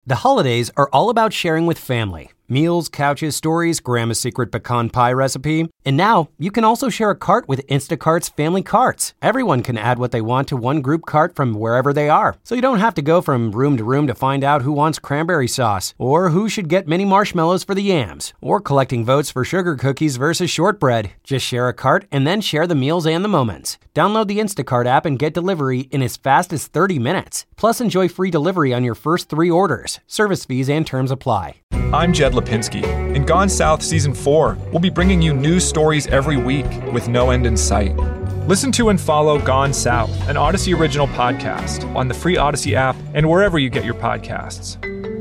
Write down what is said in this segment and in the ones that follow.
The holidays are all about sharing with family. Meals, couches, stories, Grandma's secret pecan pie recipe. And now, you can also share a cart with Instacart's Family Carts. Everyone can add what they want to one group cart from wherever they are. So you don't have to go from room to find out who wants cranberry sauce, or who should get mini marshmallows for the yams, or collecting votes for sugar cookies versus shortbread. Just share a cart and then share the meals and the moments. Download the Instacart app and get delivery in as fast as 30 minutes. Plus, enjoy free delivery on your first 3 orders. Service fees and terms apply. I'm Jed Lipinski. In Gone South Season 4, we'll be bringing you new stories every week with no end in sight. Listen to and follow Gone South, an Odyssey original podcast, on the free Odyssey app and wherever you get your podcasts.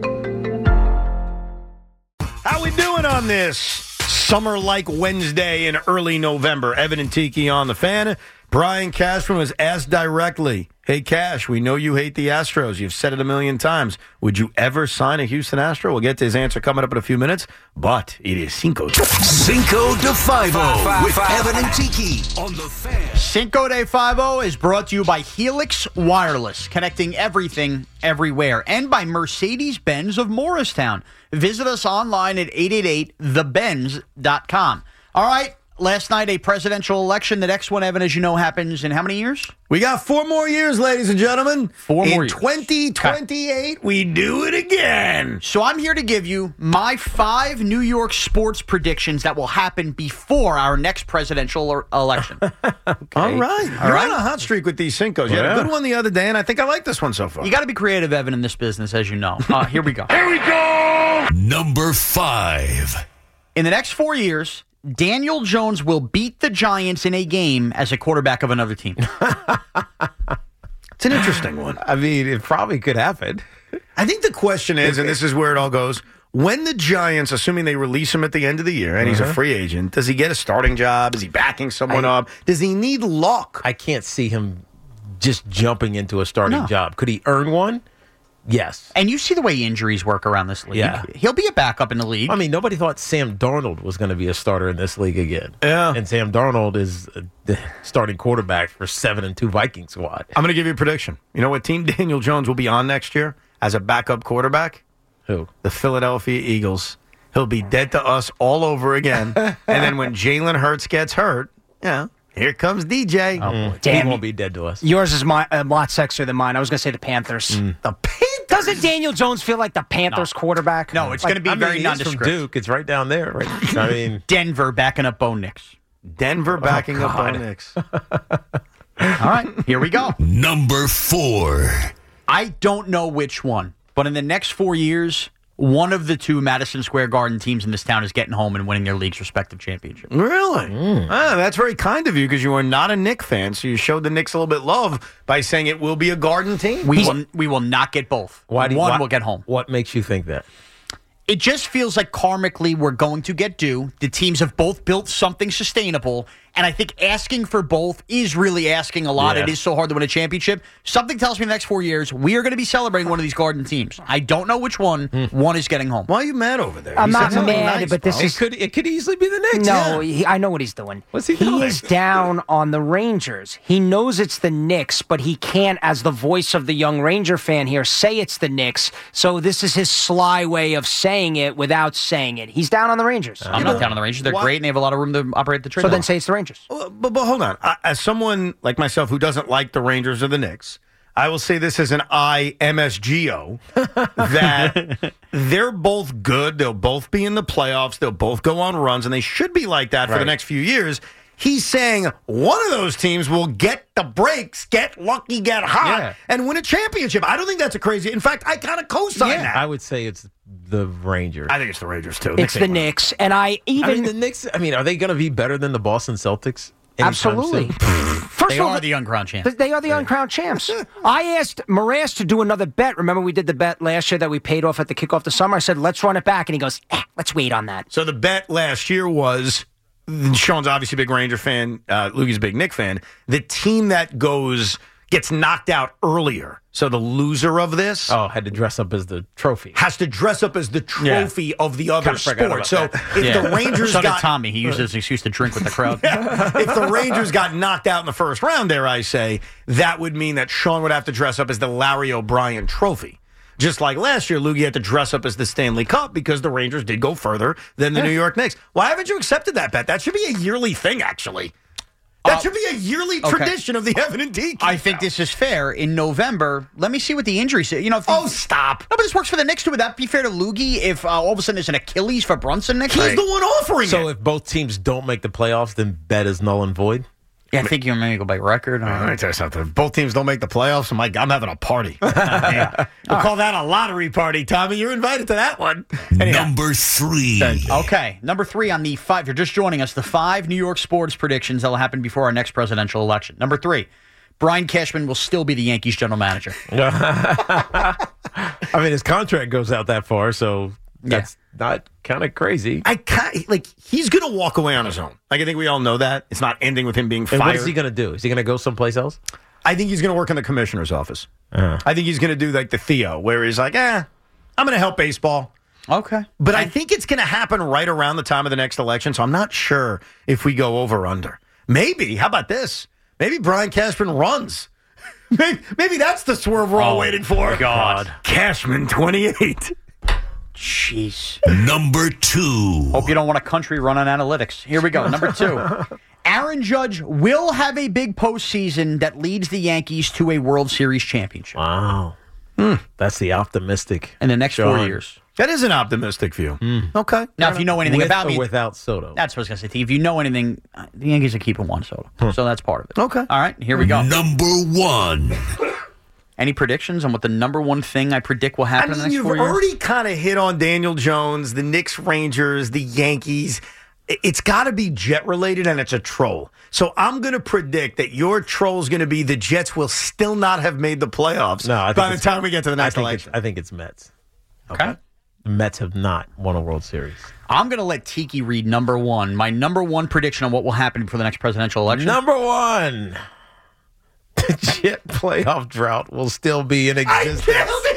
How we doing on this summer-like Wednesday in early November? Evan and Tiki on the Fan. Brian Cashman was asked directly, hey, Cash, we know you hate the Astros. You've said it a million times. Would you ever sign a Houston Astro? We'll get to his answer coming up in a few minutes, but it is Cinco de Five-0 with Evan and Tiki on the Fan. Cinco de Five-0 is brought to you by Helix Wireless, connecting everything, everywhere, and by Mercedes-Benz of Morristown. Visit us online at 888thebenz.com. All right. Last night, a presidential election. The next one, Evan, as you know, happens in how many years? We got 4 more years, ladies and gentlemen. 4 more years. In 2028, we do it again. So I'm here to give you my 5 New York sports predictions that will happen before our next presidential election. Okay. All right. You're on a hot streak with these Cincos. You had a good one the other day, and I think I like this one so far. You got to be creative, Evan, in this business, as you know. Here we go. Here we go. Number 5. In the next 4 years, Daniel Jones will beat the Giants in a game as a quarterback of another team. It's an interesting one. I mean, it probably could happen. I think the question is, and this is where it all goes, when the Giants, assuming they release him at the end of the year and he's a free agent, does he get a starting job? Is he backing someone up? Does he need luck? I can't see him just jumping into a starting job. Could he earn one? Yes. And you see the way injuries work around this league. Yeah. He'll be a backup in the league. I mean, nobody thought Sam Darnold was going to be a starter in this league again. Yeah. And Sam Darnold is the starting quarterback for 7-2 Viking squad. I'm going to give you a prediction. You know what team Daniel Jones will be on next year as a backup quarterback? Who? The Philadelphia Eagles. He'll be dead to us all over again. And then when Jalen Hurts gets hurt, here comes DJ. Oh, boy. Damn, he won't be dead to us. Yours is a lot sexier than mine. I was going to say the Panthers. The Panthers? Doesn't Daniel Jones feel like the Panthers quarterback? No, it's going to be very nondescript. From Duke. It's right down there. Right? I mean, Denver backing up Bo Nix. Denver backing up Bo Nix. All right, here we go. Number 4. I don't know which one, but in the next 4 years, one of the 2 Madison Square Garden teams in this town is getting home and winning their league's respective championship. Really? That's very kind of you because you are not a Knicks fan, so you showed the Knicks a little bit love by saying it will be a Garden team. We will not get both. One will get home. What makes you think that? It just feels like karmically we're going to get due. The teams have both built something sustainable, and I think asking for both is really asking a lot. Yeah. It is so hard to win a championship. Something tells me in the next 4 years we are going to be celebrating one of these Garden teams. I don't know which one. One is getting home. Why are you mad over there? I'm He not said something mad, nice, but this bro. is... It could easily be the Knicks. No, Yeah. I know what he's doing. What's he He doing? is down on the Rangers. He knows it's the Knicks, but he can't, as the voice of the young Ranger fan here, say it's the Knicks. So this is his sly way of saying it without saying it. He's down on the Rangers. I'm not down on the Rangers. They're great, and they have a lot of room to operate the trade. So then say it's the Rangers. But hold on. As someone like myself who doesn't like the Rangers or the Knicks, I will say this as an MSGO, that they're both good. They'll both be in the playoffs. They'll both go on runs, and they should be like that for the next few years. He's saying one of those teams will get the breaks, get lucky, get hot, and win a championship. I don't think that's a crazy... In fact, I kind of co-sign that. I would say it's the Rangers. I think it's the Rangers, too. It's the Knicks, and I mean, the Knicks, are they going to be better than the Boston Celtics? Absolutely. First They of all, are the uncrowned champs. They are the uncrowned champs. I asked Mraz to do another bet. Remember, we did the bet last year that we paid off at the kickoff of the summer. I said, let's run it back. And he goes, let's wait on that. So the bet last year was... Sean's obviously a big Ranger fan. Lukey's a big Knick fan. The team that gets knocked out earlier. So the loser of this had to dress up as the trophy. Has to dress up as the trophy of the other sport. So if the Rangers so did got Tommy, he used it as an excuse to drink with the crowd. if the Rangers got knocked out in the first round, dare I say, that would mean that Sean would have to dress up as the Larry O'Brien trophy. Just like last year, Loogie had to dress up as the Stanley Cup because the Rangers did go further than the New York Knicks. Why haven't you accepted that bet? That should be a yearly thing, actually. That should be a yearly tradition of the Evan and Tiki. I think this is fair. In November, let me see what the injuries. Stop. No, but this works for the Knicks too. Would that be fair to Loogie if all of a sudden there's an Achilles for Brunson next He's week? the one offering it. So if both teams don't make the playoffs, then bet is null and void? Yeah, I think you're going to go by record. Let me tell you something. If both teams don't make the playoffs, I'm having a party. Yeah. We'll call that a lottery party, Tommy. You're invited to that one. Anyhow. Number 3. Okay, number 3 on the 5. You're just joining us. The 5 New York sports predictions that will happen before our next presidential election. Number 3, Brian Cashman will still be the Yankees general manager. I mean, his contract goes out that far, so that's not kind of crazy. He's going to walk away on his own. I think we all know that. It's not ending with him being fired. And what is he going to do? Is he going to go someplace else? I think he's going to work in the commissioner's office. I think he's going to do like the Theo, where he's like, I'm going to help baseball. Okay. But I think it's going to happen right around the time of the next election, so I'm not sure if we go over or under. Maybe. How about this? Maybe Brian Cashman runs. Maybe that's the swerve we're all waiting for. God. Cashman 28. Jeez. Number 2. Hope you don't want a country run on analytics. Here we go. Number 2. Aaron Judge will have a big postseason that leads the Yankees to a World Series championship. Wow. That's the optimistic. In the next 4 years. That is an optimistic view. Okay. Now, if you know anything With about or me, without Soto. that's what I was going to say to you. If you know anything, the Yankees are keeping Juan Soto. So that's part of it. Okay. All right, here we go. Number 1. Any predictions on what the number one thing I predict will happen in the next 4 you've years? already kind of hit on Daniel Jones, the Knicks, Rangers, the Yankees. It's got to be Jet-related, and it's a troll. So I'm going to predict that your troll is going to be the Jets will still not have made the playoffs by the time we get to the next election. I think it's Mets. Okay. The Mets have not won a World Series. I'm going to let Tiki read number 1. My number 1 prediction on what will happen for the next presidential election. Number 1. The Jet playoff drought will still be in existence.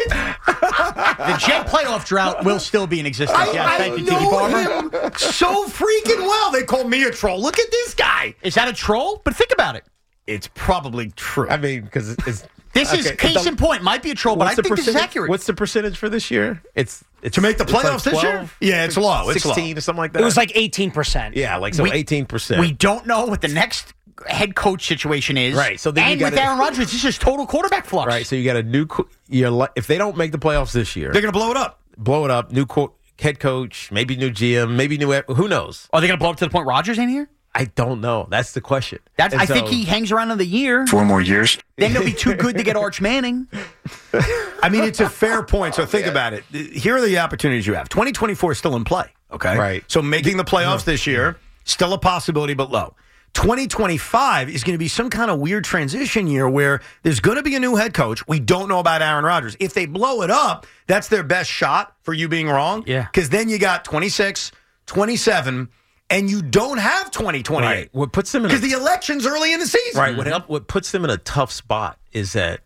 The Jet playoff drought will still be in existence. Thank you, Tiki Barber. So freaking well. They call me a troll. Look at this guy. Is that a troll? But think about it. It's probably true. I mean, because it's This is case in point. Might be a troll, but I think this is accurate. What's the percentage for this year? It's to make the playoffs like this year? Yeah, it's low. It's 16 low. or something like that. It was like 18%. Yeah, like so 18%. We don't know what the next head coach situation is. Right, so then you and gotta- with Aaron Rodgers, this is total quarterback flux. Right, so you got a new if they don't make the playoffs this year, They're going to blow it up. new head coach, maybe new GM, maybe new who knows? Are they going to blow up to the point Rodgers ain't here? I don't know. That's the question. I think he hangs around another year. 4 more years. Then he'll be too good to get Arch Manning. I mean, it's a fair point. So think about it. Here are the opportunities you have. 2024 is still in play. Okay. Right. So making the playoffs this year, still a possibility, but low. 2025 is going to be some kind of weird transition year where there's going to be a new head coach. We don't know about Aaron Rodgers. If they blow it up, that's their best shot for you being wrong. Yeah. Because then you got 26, 27, and you don't have 2028. Right. What puts them in Because the election's early in the season. right? What puts them in a tough spot is that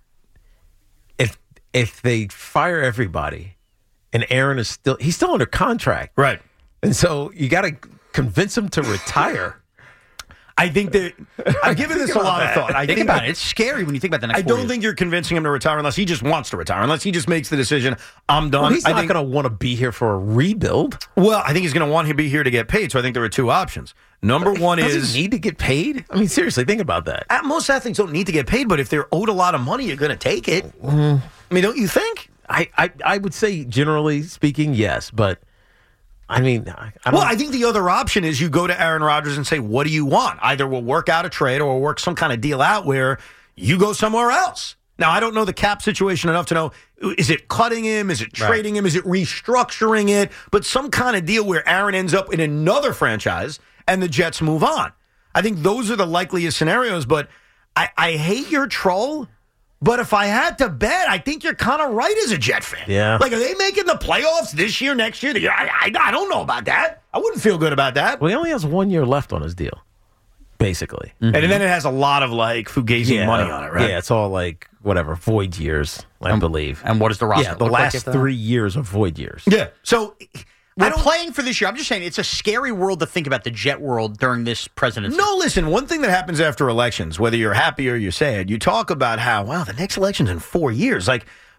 if they fire everybody and Aaron is he's still under contract. Right. And so you got to convince him to retire. I think that I've given this a lot of thought. I Think about it. It's scary when you think about the next I 4 don't years. think you're convincing him to retire unless he just wants to retire, unless he just makes the decision, I'm done. Well, he's I not think, going to want to be here for a rebuild. well, I think he's going to want to be here to get paid, so I think there are two options. Number one Does is... he need to get paid? I mean, seriously, think about that. Most athletes don't need to get paid, but if they're owed a lot of money, you're going to take it. I mean, don't you think? I would say, generally speaking, yes, but I mean, I don't. Well, I think the other option is you go to Aaron Rodgers and say, what do you want? Either we'll work out a trade or we'll work some kind of deal out where you go somewhere else. Now, I don't know the cap situation enough to know, is it cutting him? Is it trading him? Is it restructuring it? But some kind of deal where Aaron ends up in another franchise and the Jets move on. I think those are the likeliest scenarios, but I hate your troll. But if I had to bet, I think you're kind of right as a Jet fan. Yeah. Like, are they making the playoffs this year, next year? I don't know about that. I wouldn't feel good about that. Well, he only has 1 year left on his deal, basically. And then it has a lot of, like, Fugazi money on it, right? Yeah, it's all like, whatever, void years, I believe. And what does the roster Yeah, the look like last after 3 years of void years. Yeah. So... We're playing for this year. I'm just saying it's a scary world to think about the Jet world during this presidency. No, listen, one thing that happens after elections, whether you're happy or you're sad, you talk about how, wow, the next election's in 4 years. Like,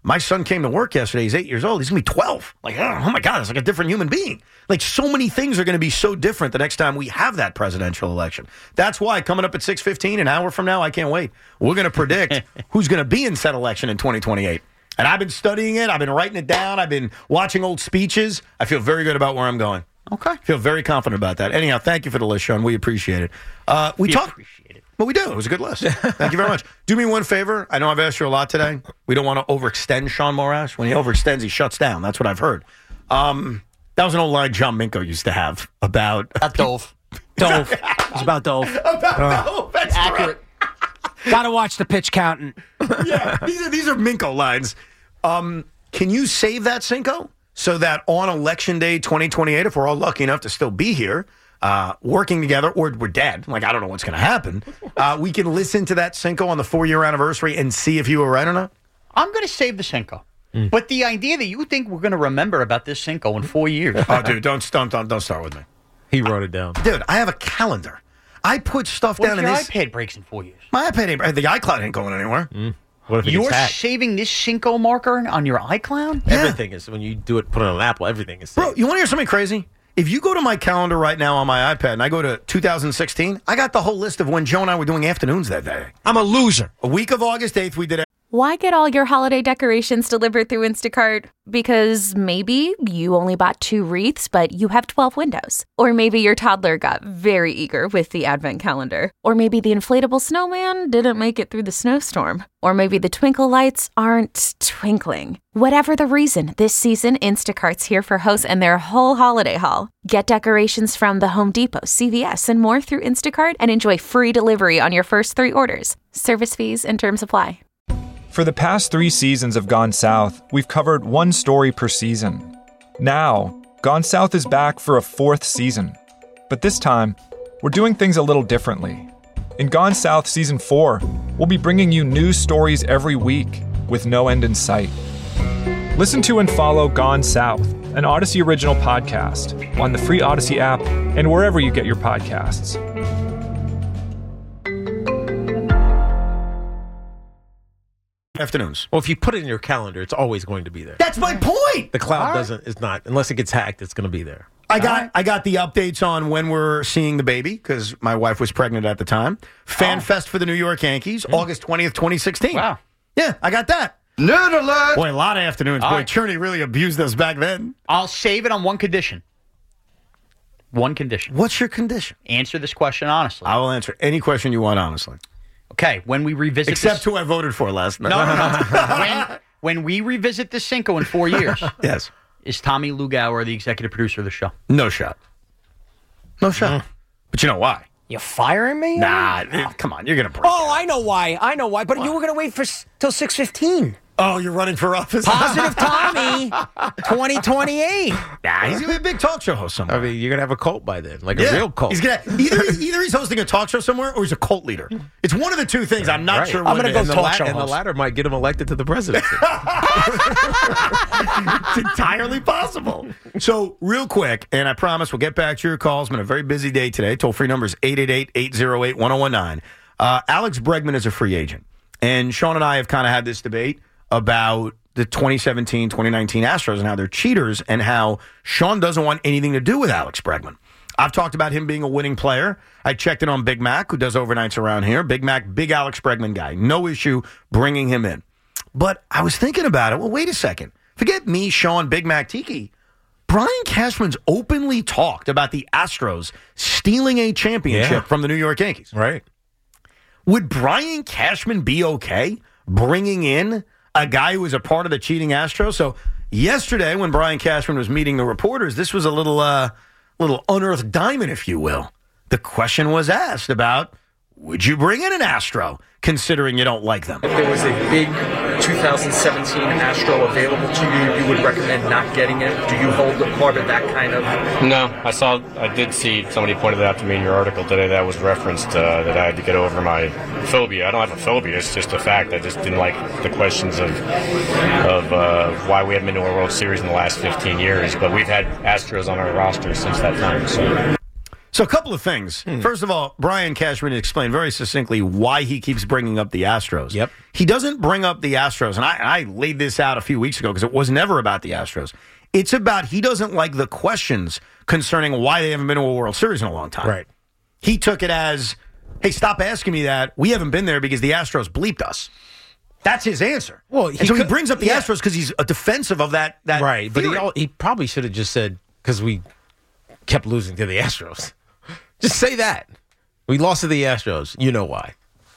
My son came to work yesterday. He's 8 years old. He's going to be 12. Like, oh my God, it's like a different human being. Like, so many things are going to be so different the next time we have that presidential election. That's why coming up at 6:15, an hour from now, I can't wait. We're going to predict who's going to be in said election in 2028. And I've been studying it. I've been writing it down. I've been watching old speeches. I feel very good about where I'm going. Okay. I feel very confident about that. Anyhow, thank you for the list, Sean. We appreciate it. We appreciate it. Well, we do. It was a good list. Thank you very much. Do me one favor. I know I've asked you a lot today. We don't want to overextend Sean Morash. When he overextends, he shuts down. That's what I've heard. That was an old line John Minko used to have about Dove. Dove. It's about Dove. Dove. That's Accurate. Gotta watch the pitch counting. Yeah, these are Minko lines. Can you save that, Cinco, so that on Election Day 2028, if we're all lucky enough to still be here, working together, or we're dead, like I don't know what's going to happen, we can listen to that Cinco on the 4-year anniversary and see if you were right or not? I'm going to save the Cinco. But the idea that you think we're going to remember about this Cinco in 4 years. Oh, dude, don't start with me. He wrote it down. Dude, I have a calendar. I put stuff What down if in your this. iPad breaks in 4 years? My iPad ain't, the iCloud ain't going anywhere. What if it You're gets hacked? saving this Cinco marker on your iCloud? Yeah. Everything is, when you do it, put it on Apple, everything is Bro, saved. you want to hear something crazy? If you go to my calendar right now on my iPad and I go to 2016, I got the whole list of when Joe and I were doing afternoons that day. I'm a loser. A week of August 8th, we did it. Why get all your holiday decorations delivered through Instacart? Because maybe you only bought 2 wreaths, but you have 12 windows. Or maybe your toddler got very eager with the advent calendar. Or maybe the inflatable snowman didn't make it through the snowstorm. Or maybe the twinkle lights aren't twinkling. Whatever the reason, this season, Instacart's here for hosts and their whole holiday haul. Get decorations from the Home Depot, CVS, and more through Instacart and enjoy free delivery on your first 3 orders. Service fees and terms apply. For the past 3 seasons of Gone South, we've covered 1 story per season. Now, Gone South is back for a 4th season. But this time, we're doing things a little differently. In Gone South Season 4, we'll be bringing you new stories every week with no end in sight. Listen to and follow Gone South, an Odyssey original podcast, on the free Odyssey app and wherever you get your podcasts. Afternoons. Well, if you put it in your calendar, it's always going to be there. That's my point. The cloud is not, unless it gets hacked, it's going to be there. I got the updates on when we're seeing the baby because my wife was pregnant at the time. Fan Fest for the New York Yankees, August 20th, 2016. Wow. Yeah, I got that. Nerd alert! Boy, a lot of afternoons. All Boy, right. Cherney really abused us back then. I'll save it on one condition. One condition. What's your condition? Answer this question honestly. I will answer any question you want, honestly. Okay, when we revisit Except this... who I voted for last night. No. when we revisit the Cinco in 4 years, Yes. is Tommy Lugauer the executive producer of the show? No shot. No shot. But you know why? You firing me? Nah, come on. You're going to break Oh, out. I know why. But you were going to wait till 6:15. Oh, you're running for office? Positive Tommy, 2028. Nah, he's going to be a big talk show host somewhere. I mean, you're going to have a cult by then, like Yeah. a real cult. He's gonna either he's hosting a talk show somewhere or he's a cult leader. It's one of the two things. I'm not Right. sure. I'm what gonna it go is. talk show And the host. latter might get him elected to the presidency. It's entirely possible. So, real quick, and I promise we'll get back to your calls. I'm on a very busy day today. Toll-free number is 888-808-1019. Alex Bregman is a free agent. And Sean and I have kind of had this debate about the 2017-2019 Astros and how they're cheaters and how Sean doesn't want anything to do with Alex Bregman. I've talked about him being a winning player. I checked in on Big Mac, who does overnights around here. Big Mac, big Alex Bregman guy. No issue bringing him in. But I was thinking about it. Well, wait a second. Forget me, Sean, Big Mac, Tiki. Brian Cashman's openly talked about the Astros stealing a championship from the New York Yankees. Right. Would Brian Cashman be okay bringing in a guy who was a part of the cheating Astros? So yesterday when Brian Cashman was meeting the reporters, this was a little unearthed diamond, if you will. The question was asked about, would you bring in an Astro, considering you don't like them? If there was a big 2017 Astro available to you, you would recommend not getting it? Do you hold the part of that kind of... No, I did see somebody pointed out to me in your article today that was referenced that I had to get over my phobia. I don't have a phobia, it's just a fact. I just didn't like the questions of why we haven't been to a World Series in the last 15 years, but we've had Astros on our roster since that time. So a couple of things. First of all, Brian Cashman explained very succinctly why he keeps bringing up the Astros. Yep. He doesn't bring up the Astros, and I laid this out a few weeks ago because it was never about the Astros. It's about he doesn't like the questions concerning why they haven't been to a World Series in a long time. Right. He took it as, hey, stop asking me that. We haven't been there because the Astros bleeped us. That's his answer. Well, he brings up the Astros because he's a defensive of that right, theory. but he probably should have just said, because we kept losing to the Astros. Just say that. We lost to the Astros. You know why.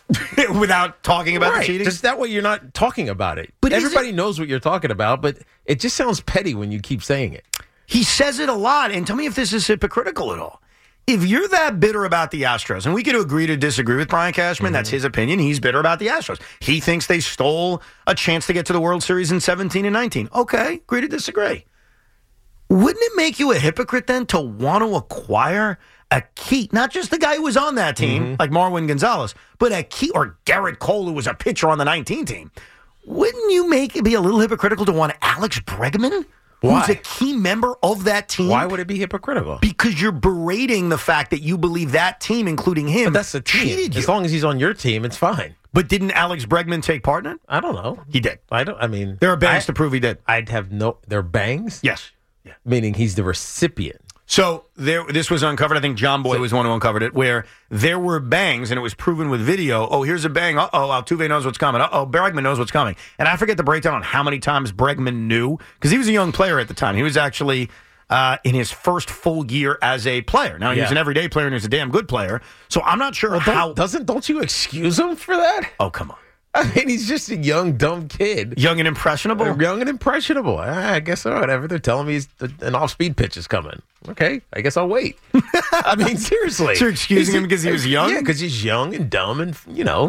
Without talking about the cheating? Just that way you're not talking about it. But everybody knows what you're talking about, but it just sounds petty when you keep saying it. He says it a lot, and tell me if this is hypocritical at all. If you're that bitter about the Astros, and we could agree to disagree with Brian Cashman, that's his opinion. He's bitter about the Astros. He thinks they stole a chance to get to the World Series in 17 and 19. Okay, agree to disagree. Wouldn't it make you a hypocrite then to want to acquire a key, not just the guy who was on that team, like Marwin Gonzalez, but a key, or Garrett Cole, who was a pitcher on the 19 team? Wouldn't you make it be a little hypocritical to want Alex Bregman, who's a key member of that team? Why would it be hypocritical? Because you're berating the fact that you believe that team, including him, But that's the team. cheated you. As long as he's on your team, it's fine. But didn't Alex Bregman take part in it? I don't know. He did. I mean, There are bangs to prove he did. I'd have no. They're bangs. Yes. Yeah. Meaning he's the recipient. So this was uncovered. I think John Boy was the one who uncovered it, where there were bangs, and it was proven with video. Oh, here's a bang. Uh-oh, Altuve knows what's coming. Uh-oh, Bregman knows what's coming. And I forget the breakdown on how many times Bregman knew, because he was a young player at the time. He was actually in his first full year as a player. Now, he was an everyday player, and he was a damn good player. So I'm not sure how... Don't you excuse him for that? Oh, come on. I mean, he's just a young, dumb kid. Young and impressionable? Young and impressionable. I guess so. Whatever. They're telling me an off-speed pitch is coming. Okay. I guess I'll wait. I mean, seriously. So you're excusing him because he was young? Yeah, because he's young and dumb and,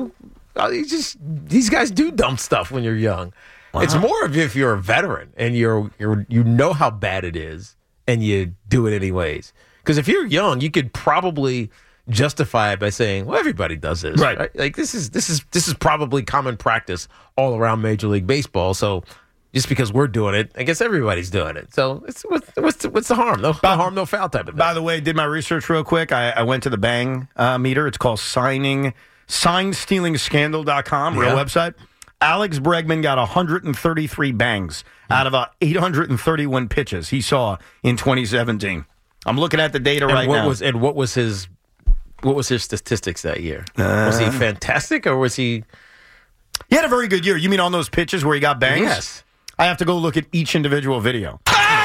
these guys do dumb stuff when you're young. Wow. It's more of if you're a veteran and you know how bad it is and you do it anyways. Because if you're young, you could probably justify it by saying, well, everybody does this. Right? Like this is probably common practice all around Major League Baseball. So just because we're doing it, I guess everybody's doing it. So what's the harm? No harm, no foul type of thing. By the way, did my research real quick. I went to the bang meter. It's called signstealingscandal.com, real website. Alex Bregman got 133 bangs out of 831 pitches he saw in 2017. I'm looking at the data now. What was his statistics that year? Was he fantastic or was he... He had a very good year. You mean on those pitches where he got bangs? Yes. I have to go look at each individual video.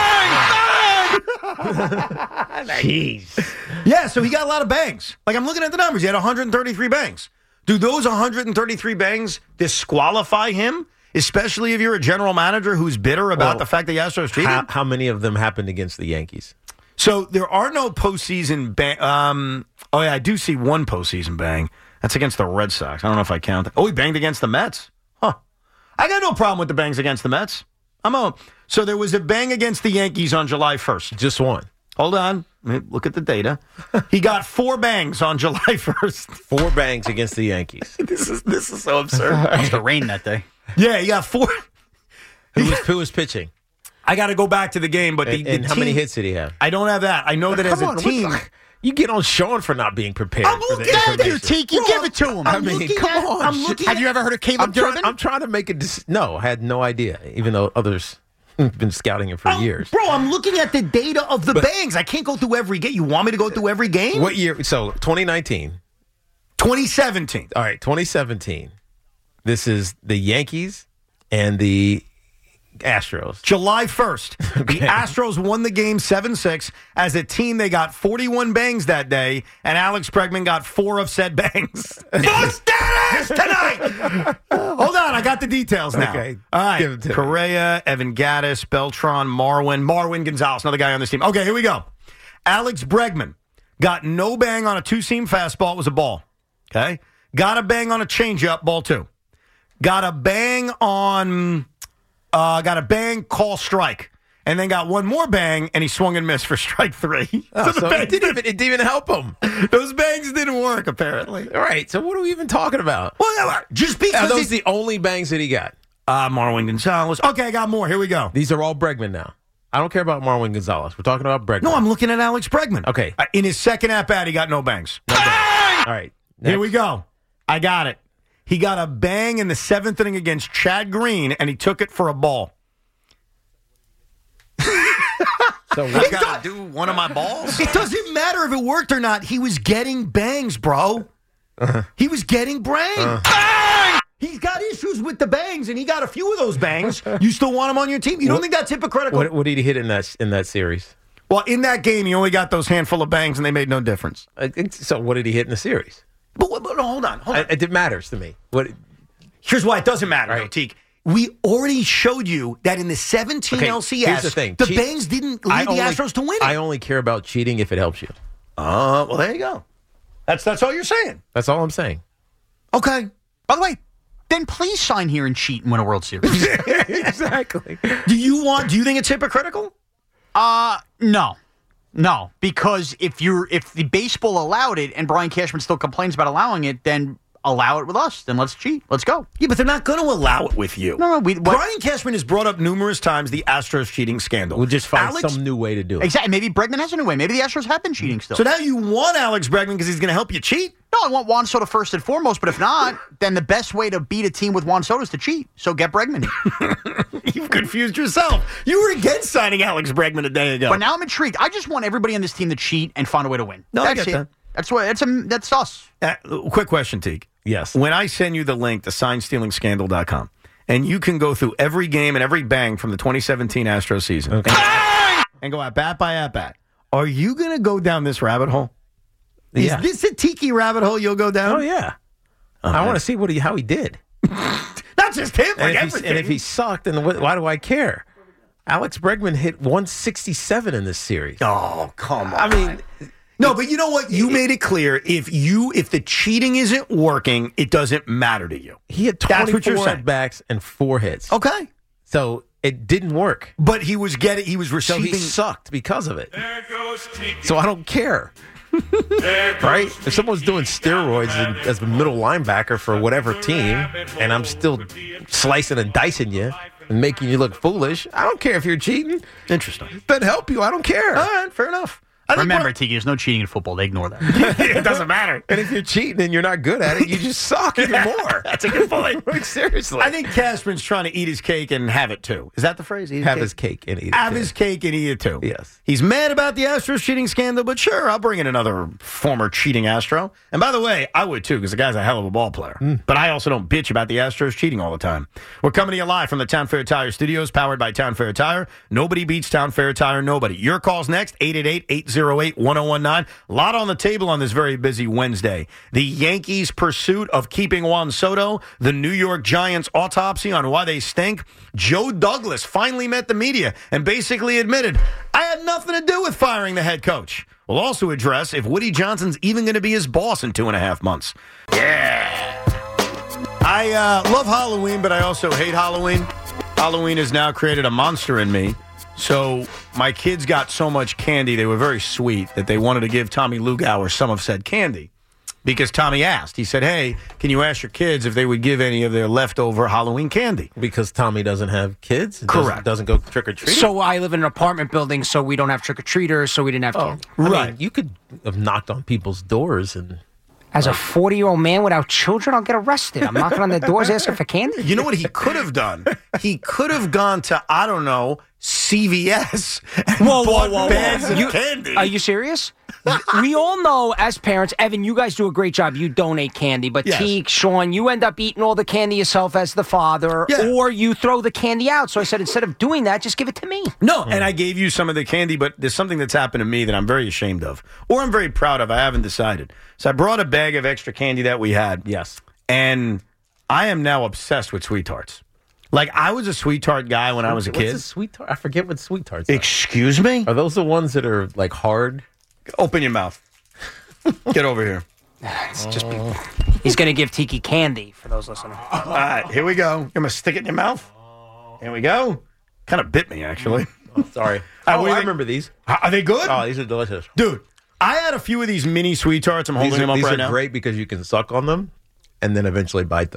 Jeez. Yeah, so he got a lot of bangs. Like, I'm looking at the numbers. He had 133 bangs. Do those 133 bangs disqualify him? Especially if you're a general manager who's bitter about the fact that the Astros cheated? How many of them happened against the Yankees? So there are no postseason bang. I do see one postseason bang. That's against the Red Sox. I don't know if I count that. Oh, he banged against the Mets. Huh. I got no problem with the bangs against the Mets. So there was a bang against the Yankees on July 1st. Just one. Hold on. Let me look at the data. He got 4 bangs on July 1st. 4 bangs against the Yankees. This is so absurd. It must have rained that day. Yeah, he got 4. Who was pitching? I got to go back to the game, but the how many hits did he have? I don't have that. I know that as a team. You get on Sean for not being prepared. I'm looking at you, Tiki. Give it to him. Come on. Have you ever heard of Caleb Durbin? I'm trying to make a No, I had no idea, even though others have been scouting him for years. Bro, I'm looking at the data of the bangs. I can't go through every game. You want me to go through every game? What year? So, 2019. 2017. All right, 2017. This is the Yankees and the Astros. July 1st. Okay. The Astros won the game 7-6. As a team, they got 41 bangs that day, and Alex Bregman got 4 of said bangs. Bust that ass tonight! Hold on, I got the details now. Okay. All right. Correa, Evan Gattis, Beltran, Marwin Gonzalez, another guy on this team. Okay, here we go. Alex Bregman got no bang on a 2-seam fastball. It was a ball. Okay? Got a bang on a changeup, ball 2. Got a bang on... call strike, and then got one more bang, and he swung and missed for strike 3. So it didn't even help him. Those bangs didn't work, apparently. All right, so what are we even talking about? Well, just because... Are those the only bangs that he got? Marwin Gonzalez. Okay, I got more. Here we go. These are all Bregman now. I don't care about Marwin Gonzalez. We're talking about Bregman. No, I'm looking at Alex Bregman. Okay. In his second at-bat, he got no bangs. No bangs. All right. Here we go. I got it. He got a bang in the 7th inning against Chad Green, and he took it for a ball. So I got to do one of my balls? It doesn't matter if it worked or not. He was getting bangs, bro. He was getting bang. Bang! He's got issues with the bangs, and he got a few of those bangs. You still want him on your team? You don't think that's hypocritical? What did he hit in that series? Well, in that game, he only got those handful of bangs, and they made no difference. So what did he hit in the series? But hold on. It matters to me. Here's why it doesn't matter, though, Teak. We already showed you that in the 17 LCS, here's the thing. The bangs didn't lead the Astros to win it. I only care about cheating if it helps you. Well, there you go. That's all you're saying. That's all I'm saying. Okay. By the way, then please sign here and cheat and win a World Series. Exactly. Do you think it's hypocritical? No, because if the baseball allowed it and Brian Cashman still complains about allowing it, then allow it with us. Then let's cheat. Let's go. Yeah, but they're not going to allow it with you. No. Brian Cashman has brought up numerous times the Astros cheating scandal. We'll just find some new way to do it. Exactly. Maybe Bregman has a new way. Maybe the Astros have been cheating still. So now you want Alex Bregman because he's going to help you cheat? No, I want Juan Soto first and foremost, but if not, then the best way to beat a team with Juan Soto is to cheat. So get Bregman. You've confused yourself. You were against signing Alex Bregman a day ago. But now I'm intrigued. I just want everybody on this team to cheat and find a way to win. No, that's I get that. That's us. Quick question, Teague. Yes. When I send you the link to signstealingscandal.com, and you can go through every game and every bang from the 2017 Astros season, and go at bat by at bat, are you going to go down this rabbit hole? Yeah. Is this a Tiki rabbit hole you'll go down? Oh, yeah. I want to see how he did. Not just him, like everything. And if he sucked, then why do I care? Alex Bregman hit 167 in this series. Oh, come on. I mean... No, but you know what? You made it clear. If the cheating isn't working, it doesn't matter to you. He had 24 at-bats and 4 hits. Okay. So it didn't work. But he was receiving... So he sucked because of it. So I don't care. Right? If someone's doing steroids as a middle linebacker for whatever team, and I'm still slicing and dicing you and making you look foolish, I don't care if you're cheating. Interesting. Then help you. I don't care. All right, fair enough. Remember, Tiki, there's no cheating in football. They ignore that. It doesn't matter. And if you're cheating and you're not good at it, you just suck even more. That's a good point. Like, seriously. I think Cashman's trying to eat his cake and have it too. Is that the phrase? Have his cake and eat it. Have his cake and eat it too. Yes. He's mad about the Astros cheating scandal, but sure, I'll bring in another former cheating Astro. And by the way, I would too, because the guy's a hell of a ball player. But I also don't bitch about the Astros cheating all the time. We're coming to you live from the Town Fair Tire Studios, powered by Town Fair Tire. Nobody beats Town Fair Tire, nobody. Your call's next, 888-808-1019. A lot on the table on this very busy Wednesday. The Yankees' pursuit of keeping Juan Soto, the New York Giants' autopsy on why they stink. Joe Douglas finally met the media and basically admitted, I had nothing to do with firing the head coach. We'll also address if Woody Johnson's even going to be his boss in 2.5 months. Yeah. I love Halloween, but I also hate Halloween. Halloween has now created a monster in me. So my kids got so much candy, they were very sweet, that they wanted to give Tommy Lugauer some of said candy. Because Tommy asked. He said, hey, can you ask your kids if they would give any of their leftover Halloween candy? Because Tommy doesn't have kids? Correct. Doesn't go trick-or-treating? So I live in an apartment building, so we don't have trick-or-treaters, so we didn't have candy. I mean, you could have knocked on people's doors and... As a 40-year-old man without children, I'll get arrested. I'm knocking on their doors asking for candy. You know what he could have done? He could have gone to, I don't know, CVS and bought bags of candy. Are you serious? We all know as parents, Evan, you guys do a great job. You donate candy. But Yes. Teek, Sean, you end up eating all the candy yourself as the father, or you throw the candy out. So I said, instead of doing that, just give it to me. No, and I gave you some of the candy, but there's something that's happened to me that I'm very ashamed of, or I'm very proud of. I haven't decided. So I brought a bag of extra candy that we had. Yes. And I am now obsessed with Sweet Tarts. Like, I was a Sweet Tart guy when I was a kid. What's a Sweet Tart? I forget what Sweet Tarts are. Excuse me? Are those the ones that are, like, hard? Open your mouth. Get over here. It's just he's going to give Tiki candy for those listening. All right, here we go. I'm going to stick it in your mouth. Here we go. Kind of bit me, actually. Oh, sorry. I remember these. Are they good? Oh, these are delicious. Dude, I had a few of these mini Sweet Tarts. I'm holding them up right now. These are great because you can suck on them and then eventually bite them.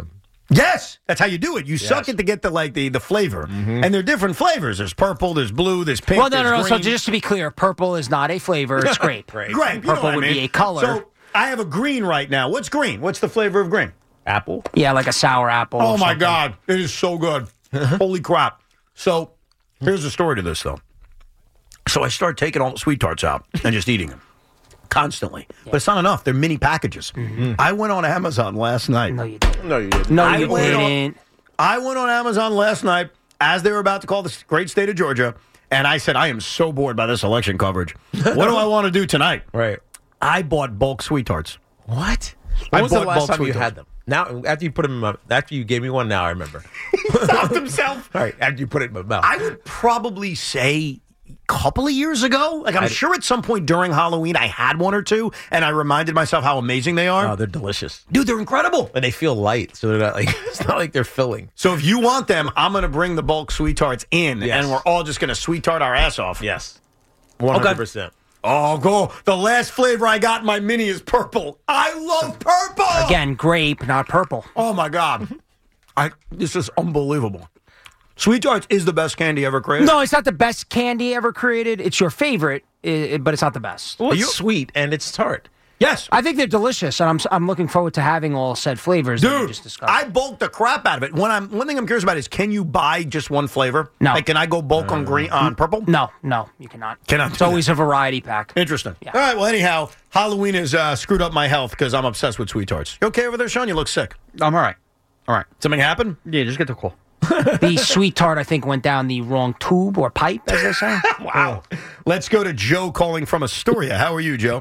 Yes, that's how you do it. You suck it to get the flavor, and there are different flavors. There's purple, there's blue, there's pink. Well, no. Green. So just to be clear, purple is not a flavor; it's grape. Grape. Purple would be a color. So I have a green right now. What's green? What's the flavor of green? Apple. Yeah, like a sour apple. Oh or my something. God, it is so good. Holy crap! So here's the story to this, though. So I start taking all the sweet tarts out and just eating them. Constantly. Yeah. But it's not enough. They're mini packages. I went on Amazon last night. No, you didn't. No, you didn't. No, you didn't. I went on Amazon last night as they were about to call the great state of Georgia, and I said, I am so bored by this election coverage. What do I want to do tonight? Right. I bought bulk sweet tarts. What? When was the bought last bulk time sweet you tarts. had them? Now, after you put them in my, after you gave me one, now I remember. He stopped himself. All right, after you put it in my mouth. I would probably say couple of years ago. Like, I'm sure at some point during Halloween I had one or two, and I reminded myself how amazing they are. Oh, they're delicious. Dude, they're incredible. And they feel light, so they're not like, it's not like they're filling. So if you want them, I'm going to bring the bulk sweet tarts in, and we're all just going to sweet tart our ass off. Yes. 100%. Okay. Oh, go. The last flavor I got in my mini is purple. I love purple. Again, grape, not purple. Oh, my God. This is unbelievable. Sweet Tarts is the best candy ever created. No, it's not the best candy ever created. It's your favorite, but it's not the best. Well, it's sweet and it's tart. Yes. I think they're delicious, and I'm looking forward to having all said flavors that you just discussed. I bulk the crap out of it. One thing I'm curious about is, can you buy just one flavor? No. Like, can I go bulk on green on purple? No, you cannot. Cannot. It's always a variety pack. Interesting. Yeah. All right. Well, anyhow, Halloween has screwed up my health because I'm obsessed with Sweet Tarts. You okay over there, Sean? You look sick. I'm all right. All right. Something happened? Yeah, just get the call. The sweet tart, I think, went down the wrong tube or pipe, as they say. Wow. Let's go to Joe calling from Astoria. How are you, Joe?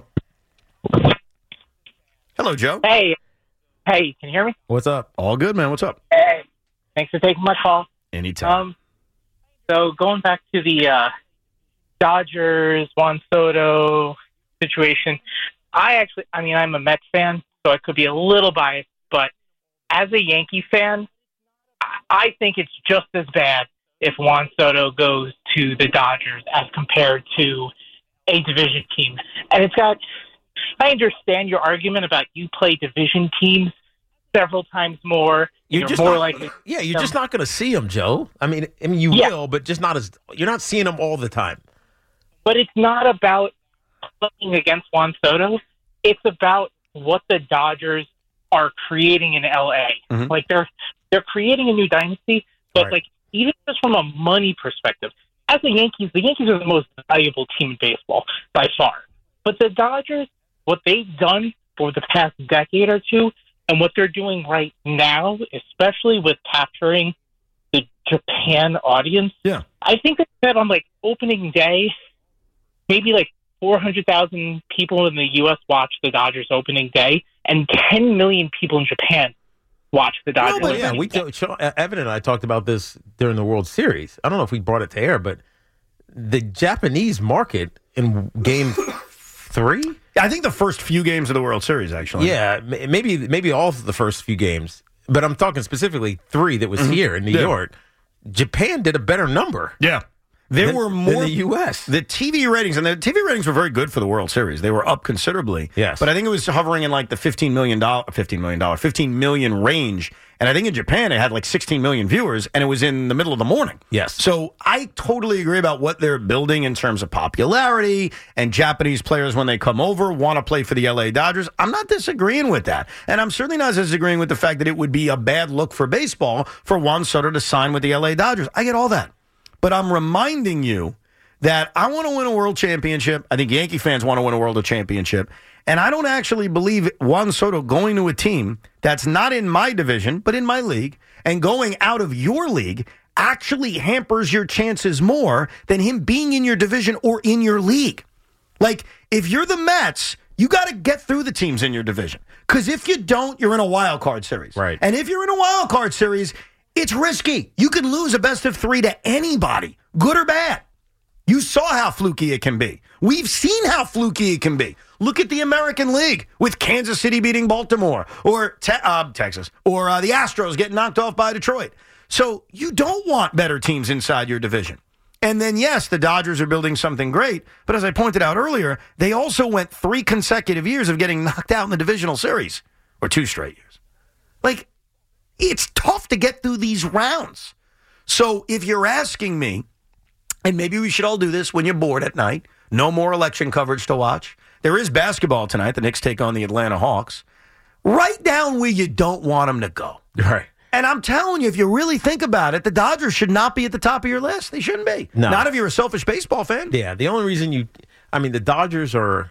Hello, Joe. Hey, can you hear me? What's up? All good, man. What's up? Hey, thanks for taking my call. Anytime. So going back to the Dodgers, Juan Soto situation, I'm a Mets fan, so I could be a little biased, but as a Yankee fan, I think it's just as bad if Juan Soto goes to the Dodgers as compared to a division team. And I understand your argument about you play division teams several times more. You're just more not, likely. Yeah, you're just not going to see them, Joe. I mean, you will, but just not you're not seeing them all the time. But it's not about playing against Juan Soto. It's about what the Dodgers are creating in LA. Mm-hmm. Like they're creating a new dynasty, but like even just from a money perspective, as the Yankees are the most valuable team in baseball by far. But the Dodgers, what they've done for the past decade or two, and what they're doing right now, especially with capturing the Japan audience, I think they said on like opening day, maybe like 400,000 people in the U.S. watched the Dodgers opening day, and 10 million people in Japan watched the Dodgers. No, but Evan and I talked about this during the World Series. I don't know if we brought it to air, but the Japanese market in Game 3? I think the first few games of the World Series, actually. Yeah, maybe all of the first few games. But I'm talking specifically 3 that was here in New York. Japan did a better number. Yeah. There were more than the U.S. The TV ratings, and the TV ratings were very good for the World Series. They were up considerably. Yes. But I think it was hovering in like the $15 million range. And I think in Japan it had like 16 million viewers, and it was in the middle of the morning. Yes. So I totally agree about what they're building in terms of popularity, and Japanese players, when they come over, want to play for the LA Dodgers. I'm not disagreeing with that. And I'm certainly not disagreeing with the fact that it would be a bad look for baseball for Juan Soto to sign with the LA Dodgers. I get all that. But I'm reminding you that I want to win a world championship. I think Yankee fans want to win a world championship. And I don't actually believe Juan Soto going to a team that's not in my division, but in my league, and going out of your league actually hampers your chances more than him being in your division or in your league. Like, if you're the Mets, you got to get through the teams in your division. Because if you don't, you're in a wild card series. Right. And if you're in a wild card series, it's risky. You can lose a best of 3 to anybody, good or bad. You saw how fluky it can be. We've seen how fluky it can be. Look at the American League with Kansas City beating Baltimore, or Texas, or the Astros getting knocked off by Detroit. So you don't want better teams inside your division. And then, yes, the Dodgers are building something great, but as I pointed out earlier, they also went 3 consecutive years of getting knocked out in the divisional series, or 2 straight years. Like, It's tough to get through these rounds. So if you're asking me, and maybe we should all do this when you're bored at night, no more election coverage to watch. There is basketball tonight. The Knicks take on the Atlanta Hawks. Write down where you don't want them to go. Right. And I'm telling you, if you really think about it, the Dodgers should not be at the top of your list. They shouldn't be. No. Not if you're a selfish baseball fan. Yeah, the only reason the Dodgers are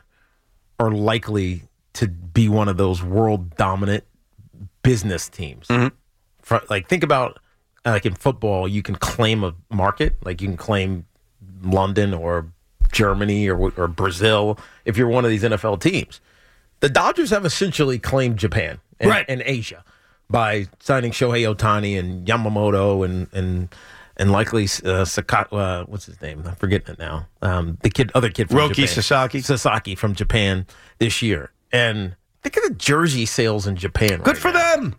likely to be one of those world dominant business teams. Like, think about, like in football, you can claim a market. Like, you can claim London or Germany or Brazil if you're one of these NFL teams. The Dodgers have essentially claimed Japan and Asia by signing Shohei Ohtani and Yamamoto and likely Sakata, what's his name? I'm forgetting it now. The other kid from Roki Japan. Sasaki from Japan this year. And think of the jersey sales in Japan. Good for them.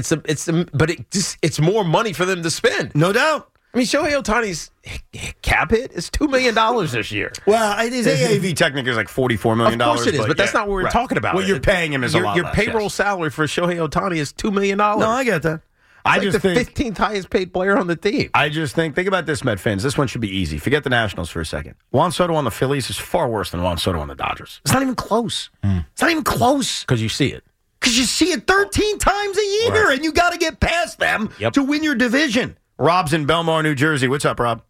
But it's more money for them to spend. No doubt. I mean, Shohei Ohtani's cap hit is $2 million this year. Well, his AAV technically is like $44 million. Of course it is, but that's not what we're talking about. What you're paying him is a lot Your less, payroll yes. salary for Shohei Ohtani is $2 million. No, I get that. I just think 15th highest paid player on the team. I just think about this, Met fans. This one should be easy. Forget the Nationals for a second. Juan Soto on the Phillies is far worse than Juan Soto on the Dodgers. It's not even close. It's not even close. Because you see it. Because you see it 13 times a year, and you got to get past them to win your division. Rob's in Belmar, New Jersey. What's up, Rob?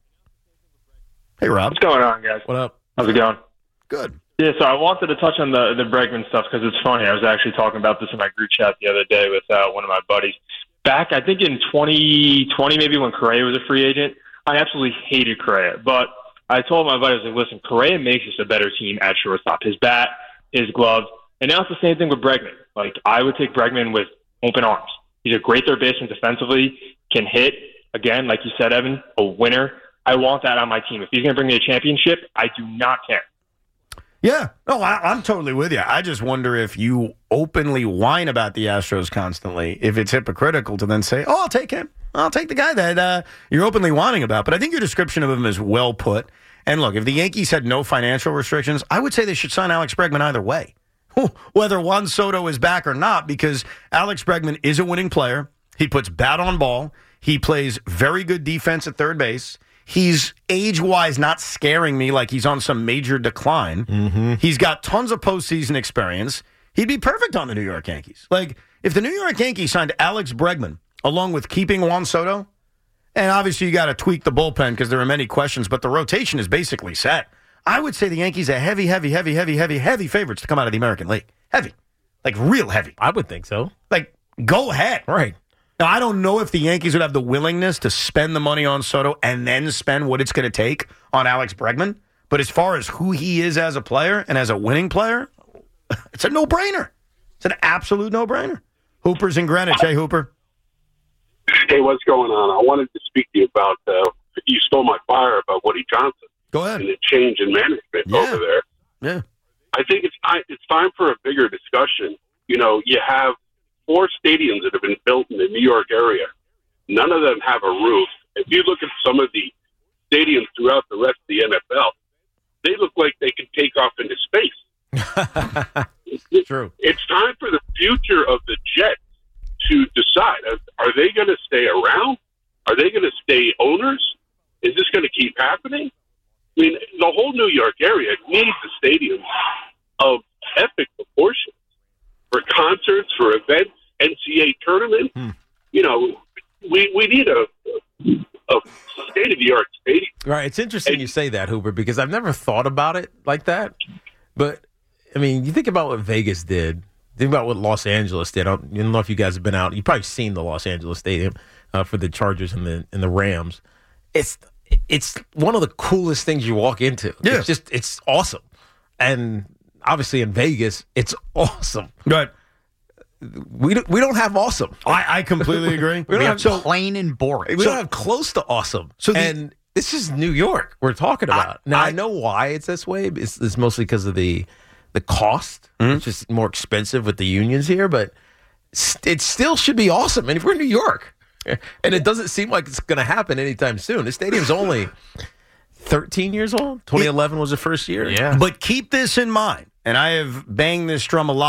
Hey, Rob. What's going on, guys? What up? How's it going? Good. Yeah, so I wanted to touch on the Bregman stuff because it's funny. I was actually talking about this in my group chat the other day with one of my buddies. Back, I think in 2020, maybe when Correa was a free agent, I absolutely hated Correa. But I told my buddy, I was like, listen, Correa makes us a better team at shortstop. His bat, his glove. And now it's the same thing with Bregman. Like, I would take Bregman with open arms. He's a great third baseman defensively, can hit. Again, like you said, Evan, a winner. I want that on my team. If he's going to bring me a championship, I do not care. Yeah. No, I'm totally with you. I just wonder if you openly whine about the Astros constantly, if it's hypocritical to then say, oh, I'll take him. I'll take the guy that you're openly whining about. But I think your description of him is well put. And look, if the Yankees had no financial restrictions, I would say they should sign Alex Bregman either way, whether Juan Soto is back or not, because Alex Bregman is a winning player. He puts bat on ball. He plays very good defense at third base. He's age-wise not scaring me like he's on some major decline. He's got tons of postseason experience. He'd be perfect on the New York Yankees. Like, if the New York Yankees signed Alex Bregman along with keeping Juan Soto, and obviously you got to tweak the bullpen because there are many questions, but the rotation is basically set. I would say the Yankees are heavy favorites to come out of the American League. Heavy. Like, real heavy. I would think so. Like, go ahead. Right. Now, I don't know if the Yankees would have the willingness to spend the money on Soto and then spend what it's going to take on Alex Bregman. But as far as who he is as a player and as a winning player, it's a no-brainer. It's an absolute no-brainer. Hooper's in Greenwich. Hey, Hooper. Hey, what's going on? I wanted to speak to you about, you stole my fire about Woody Johnson. Go ahead. And the change in management over there. Yeah. I think it's time for a bigger discussion. You know, you have 4 stadiums that have been built in the New York area. None of them have a roof. If you look at some of the stadiums throughout the rest of the NFL, they look like they can take off into space. True. It's time for the future of the Jets to decide. Are they going to stay around? Are they going to stay owners? Is this going to keep happening? I mean, the whole New York area needs a stadium of epic proportions. For concerts, for events, NCAA tournament, you know, we need a state-of-the-art stadium. Right. It's interesting you say that, Hooper, because I've never thought about it like that. But, I mean, you think about what Vegas did. Think about what Los Angeles did. I don't know if you guys have been out. You've probably seen the Los Angeles Stadium for the Chargers and the Rams. It's one of the coolest things you walk into. Yeah. It's awesome. And obviously in Vegas, it's awesome. Right. We don't have awesome. I completely agree. We don't have plain and boring. We don't have close to awesome. And this is New York we're talking about. Now, I know why it's this way. It's mostly because of the cost. It's just more expensive with the unions here, but it still should be awesome. And if we're in New York, and it doesn't seem like it's going to happen anytime soon. The stadium's only 13 years old. 2011 was the first year. Yeah. But keep this in mind, and I have banged this drum a lot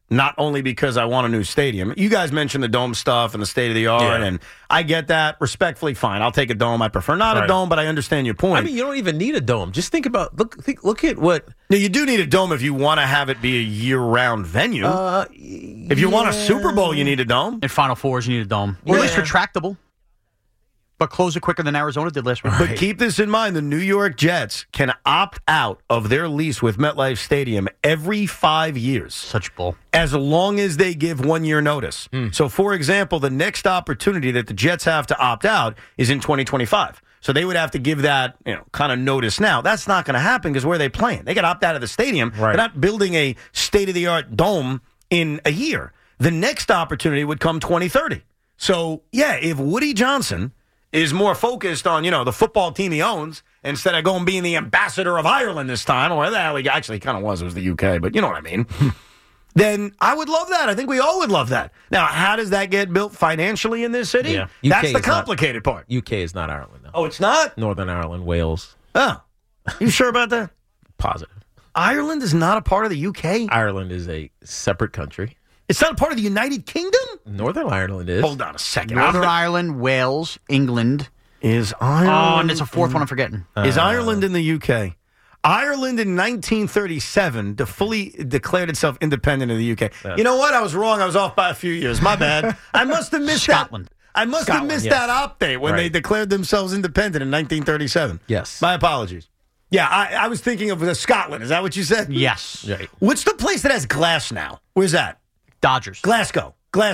not only because I want a new stadium. You guys mentioned the dome stuff and the state of the art, and I get that. Respectfully, fine. I'll take a dome. I prefer not a dome, but I understand your point. I mean, you don't even need a dome. Just think about look at what. Now, you do need a dome if you want to have it be a year-round venue. If you want a Super Bowl, you need a dome. In Final Fours, you need a dome. Or at least retractable. But close it quicker than Arizona did last week. But keep this in mind, the New York Jets can opt out of their lease with MetLife Stadium every 5 years. Such bull. As long as they give 1 year notice. So, for example, the next opportunity that the Jets have to opt out is in 2025. So they would have to give that, kind of notice now. That's not going to happen because where are they playing? They got to opt out of the stadium. Right. They're not building a state-of-the-art dome in a year. The next opportunity would come 2030. So, if Woody Johnson is more focused on, the football team he owns instead of going being the ambassador of Ireland this time, or the hell he actually kind of was, it was the UK, but you know what I mean, then I would love that. I think we all would love that. Now, how does that get built financially in this city? Yeah. That's the complicated part. UK is not Ireland, though. Oh, it's not? Northern Ireland, Wales. Oh, you sure about that? Positive. Ireland is not a part of the UK? Ireland is a separate country. It's not a part of the United Kingdom? Northern Ireland is. Hold on a second. Northern Ireland, Wales, England. Is Ireland... Oh, and it's a fourth one I'm forgetting. Is Ireland in the UK? Ireland in 1937 fully declared itself independent of the UK. You know what? I was wrong. I was off by a few years. My bad. I must have missed Scotland. I must have missed that update when they declared themselves independent in 1937. Yes. My apologies. Yeah, I was thinking of Scotland. Is that what you said? Yes. Right. What's the place that has glass now? Where's that? Dodgers. Glasgow.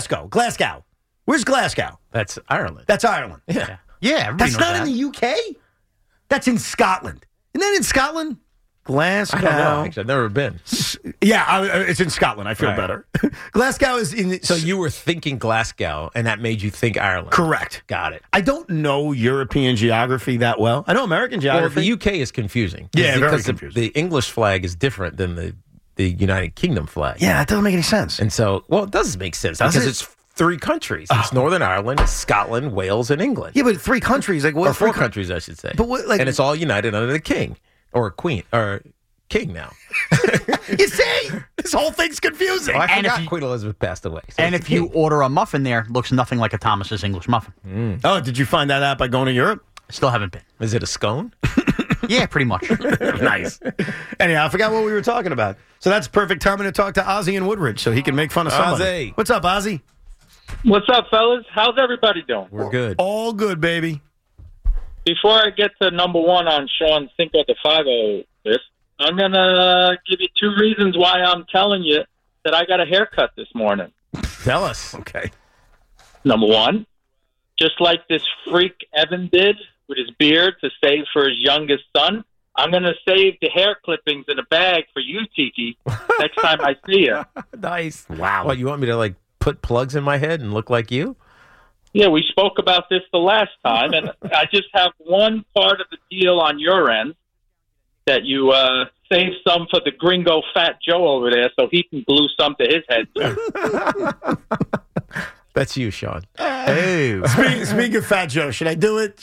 Where's Glasgow? That's Ireland. That's Ireland. Yeah. Yeah, that's not in the UK? That's in Scotland. Isn't that in Scotland? Glasgow. I don't know. Actually, I've never been. Yeah, it's in Scotland. I feel better. Glasgow is in... So you were thinking Glasgow, and that made you think Ireland. Correct. Got it. I don't know European geography that well. I know American geography. Well, the UK is confusing. Yeah, very because confusing. The English flag is different than the United Kingdom flag. Yeah, it doesn't make any sense. And so, well, it does make sense because it's 3 countries. It's Northern Ireland, Scotland, Wales, and England. Yeah, but 3 countries. Like what? Or 4 countries, I should say. But what, like, and it's all united under the king or queen or king now. You see? This whole thing's confusing. Oh, I forgot Queen Elizabeth passed away. So and if you order a muffin there, it looks nothing like a Thomas's English muffin. Oh, did you find that out by going to Europe? Still haven't been. Is it a scone? Yeah, pretty much. Nice. Anyhow, I forgot what we were talking about. So that's perfect timing to talk to Ozzy in Woodridge so he can make fun of somebody. Ozzy. What's up, Ozzy? What's up, fellas? How's everybody doing? We're good. All good, baby. Before I get to number one on Sean Cinco de Five list, I'm going to give you 2 reasons why I'm telling you that I got a haircut this morning. Tell us. Okay. Number one, just like this freak Evan did with his beard to save for his youngest son, I'm going to save the hair clippings in a bag for you, Tiki, next time I see you. Nice. Wow. What, you want me to, put plugs in my head and look like you? Yeah, we spoke about this the last time, and I just have one part of the deal on your end, that you save some for the gringo Fat Joe over there so he can glue some to his head, too. That's you, Sean. Hey. Speaking of Fat Joe, should I do it?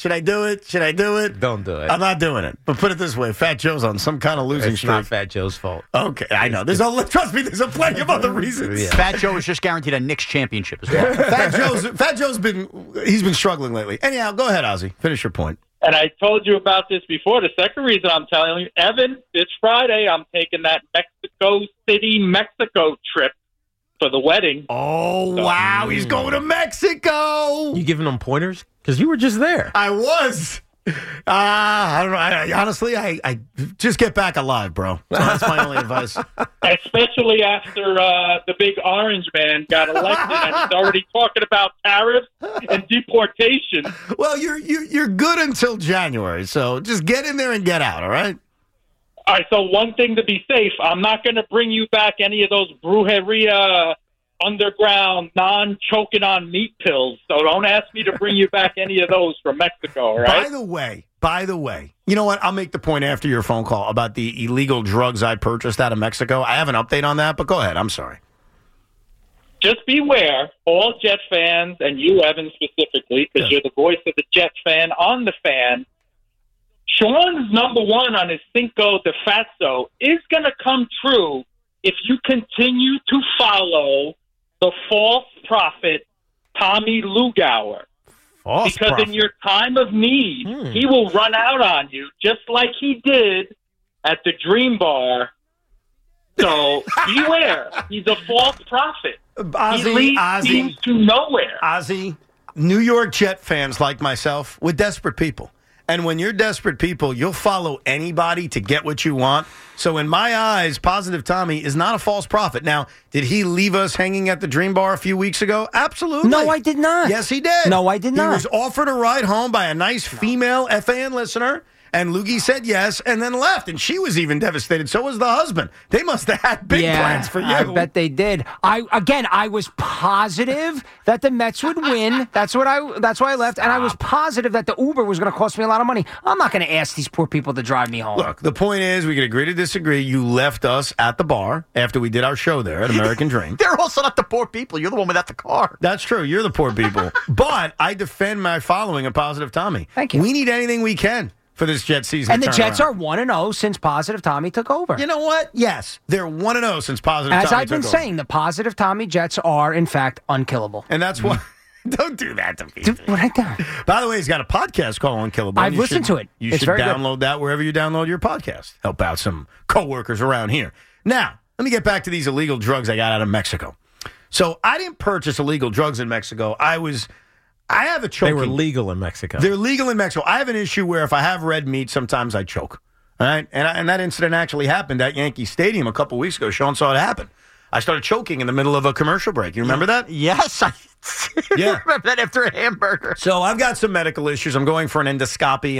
Don't do it. I'm not doing it. But put it this way, Fat Joe's on some kind of losing It's streak. not Fat Joe's fault. Okay, I know. Trust me, there's plenty of other reasons. Yeah. Fat Joe is just guaranteed a Knicks championship as well. Fat Joe's been struggling lately. Anyhow, go ahead, Ozzy. Finish your point. And I told you about this before. The second reason I'm telling you, Evan, this Friday I'm taking that Mexico City, Mexico trip for the wedding. Oh, wow. He's going to Mexico. You giving them pointers? Because you were just there. I was. I don't know. Honestly, I just get back alive, bro. That's my only advice. Especially after the big orange man got elected and he's already talking about tariffs and deportation. Well, you're good until January, so just get in there and get out, all right? All right, so one thing to be safe, I'm not going to bring you back any of those brujeria, underground, non-choking on meat pills. So don't ask me to bring you back any of those from Mexico, all right? By the way, you know what? I'll make the point after your phone call about the illegal drugs I purchased out of Mexico. I have an update on that, but go ahead. I'm sorry. Just beware, all Jet fans, and you, Evan, specifically, because you're the voice of the Jet fan on the fan, Sean's number one on his Cinco de Fatso is going to come true if you continue to follow the false prophet Tommy Lugauer. Because in your time of need, he will run out on you, just like he did at the Dream Bar. So beware. He's a false prophet. He leads teams to nowhere. Ozzy, New York Jet fans like myself, we're desperate people. And when you're desperate people, you'll follow anybody to get what you want. So in my eyes, Positive Tommy is not a false prophet. Now, did he leave us hanging at the Dream Bar a few weeks ago? Absolutely. No, I did not. Yes, he did. No, I did not. He was offered a ride home by a nice female FAN listener. And Loogie said yes and then left. And she was even devastated. So was the husband. They must have had big plans for you. I bet they did. I was positive that the Mets would win. That's why I left. And I was positive that the Uber was going to cost me a lot of money. I'm not going to ask these poor people to drive me home. Look, the point is we can agree to disagree. You left us at the bar after we did our show there at American Dream. They're also not the poor people. You're the one without the car. That's true. You're the poor people. But I defend my following of Positive Tommy. Thank you. We need anything we can for this Jet season. And the Jets around. are 1-0 since Positive Tommy took over. You know what? Yes, they're 1-0 since Positive Tommy took over. As I've been saying, the Positive Tommy Jets are, in fact, unkillable. And that's why... Don't do that to me. What I done? By the way, he's got a podcast called Unkillable. I've listened to it. You It's should very download that wherever you download your podcast. Help out some coworkers around here. Now, let me get back to these illegal drugs I got out of Mexico. So I didn't purchase illegal drugs in Mexico. I have a choking. They were legal in Mexico. They're legal in Mexico. I have an issue where if I have red meat, sometimes I choke. All right? And that incident actually happened at Yankee Stadium a couple weeks ago. Sean saw it happen. I started choking in the middle of a commercial break. You remember that? Yes, I remember that after a hamburger. So I've got some medical issues. I'm going for an endoscopy.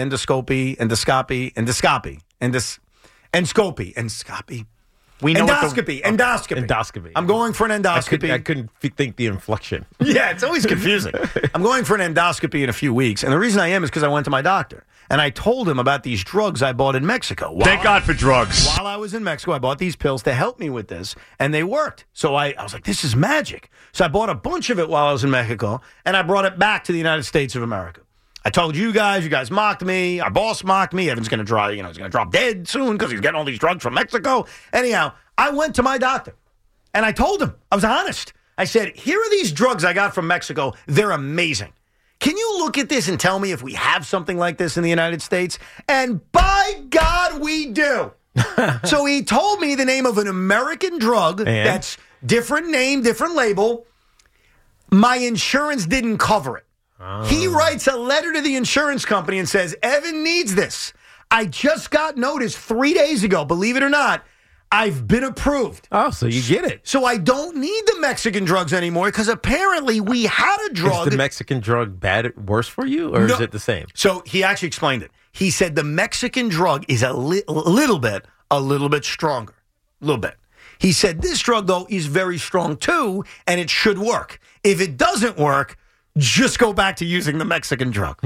We know Endoscopy. I'm going for an endoscopy. I couldn't think the inflection. Yeah, it's always confusing. I'm going for an endoscopy in a few weeks. And the reason I am is because I went to my doctor. And I told him about these drugs I bought in Mexico. Thank God for drugs. While I was in Mexico, I bought these pills to help me with this. And they worked. So I was like, this is magic. So I bought a bunch of it while I was in Mexico. And I brought it back to the United States of America. I told you guys mocked me. Our boss mocked me. Evan's going to he's going to drop dead soon because he's getting all these drugs from Mexico. Anyhow, I went to my doctor and I told him, I was honest. I said, here are these drugs I got from Mexico. They're amazing. Can you look at this and tell me if we have something like this in the United States? And by God, we do. So he told me the name of an American drug that's different name, different label. My insurance didn't cover it. He writes a letter to the insurance company and says, Evan needs this. I just got notice 3 days ago, believe it or not, I've been approved. Oh, so you get it. So I don't need the Mexican drugs anymore because apparently we had a drug. Is the Mexican drug worse for you or is it the same? So he actually explained it. He said the Mexican drug is a little bit stronger. A little bit. He said this drug, though, is very strong too, and it should work. If it doesn't work, just go back to using the Mexican drug.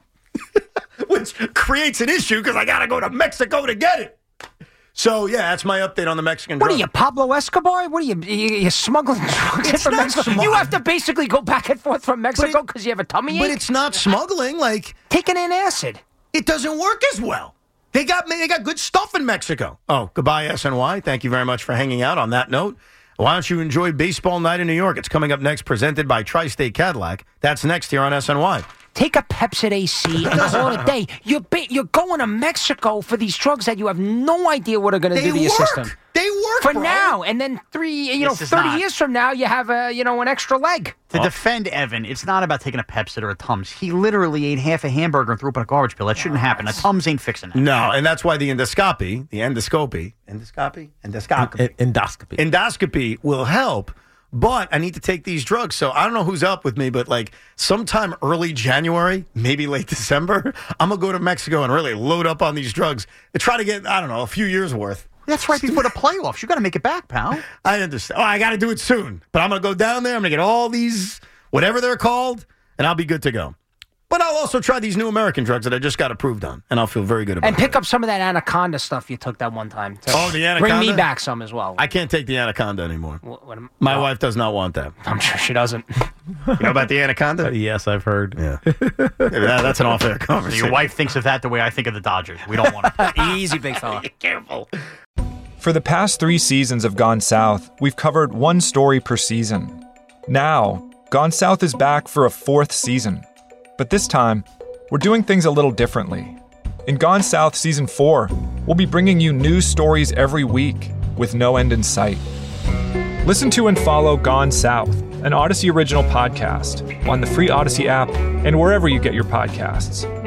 Which creates an issue because I got to go to Mexico to get it. So, yeah, that's my update on the Mexican drug. What are you, Pablo Escobar? What are you smuggling drugs from Mexico? You have to basically go back and forth from Mexico because you have a tummy ache? But it's not smuggling. Like taking antacid. It doesn't work as well. They got good stuff in Mexico. Oh, goodbye, SNY. Thank you very much for hanging out on that note. Why don't you enjoy Baseball Night in New York? It's coming up next, presented by Tri-State Cadillac. That's next here on SNY. Take a Pepsid AC and call it a day. You're going to Mexico for these drugs that you have no idea what are going to do to your system. They work for now, and then 30 years from now, you have an extra leg. To defend Evan, it's not about taking a Pepsid or a Tums. He literally ate half a hamburger and threw up in a garbage pail. That shouldn't happen. A Tums ain't fixing that. No, and that's why the endoscopy will help. But I need to take these drugs. So I don't know who's up with me, but like sometime early January, maybe late December, I'm going to go to Mexico and really load up on these drugs and try to get, a few years worth. That's right before the playoffs. You got to make it back, pal. I understand. Oh, I got to do it soon. But I'm going to go down there. I'm going to get all these, whatever they're called, and I'll be good to go. But I'll also try these new American drugs that I just got approved on, and I'll feel very good about it. And pick up some of that Anaconda stuff you took that one time. Oh, the Anaconda? Bring me back some as well. I can't take the Anaconda anymore. My wife does not want that. I'm sure she doesn't. You know about the Anaconda? Yes, I've heard. Yeah. That's an off-air conversation. Your wife thinks of that the way I think of the Dodgers. We don't want it. Easy, big fella. Careful. For the past 3 seasons of Gone South, we've covered one story per season. Now, Gone South is back for a 4th season. But this time, we're doing things a little differently. In Gone South Season 4, we'll be bringing you new stories every week with no end in sight. Listen to and follow Gone South, an Odyssey original podcast, on the free Odyssey app and wherever you get your podcasts.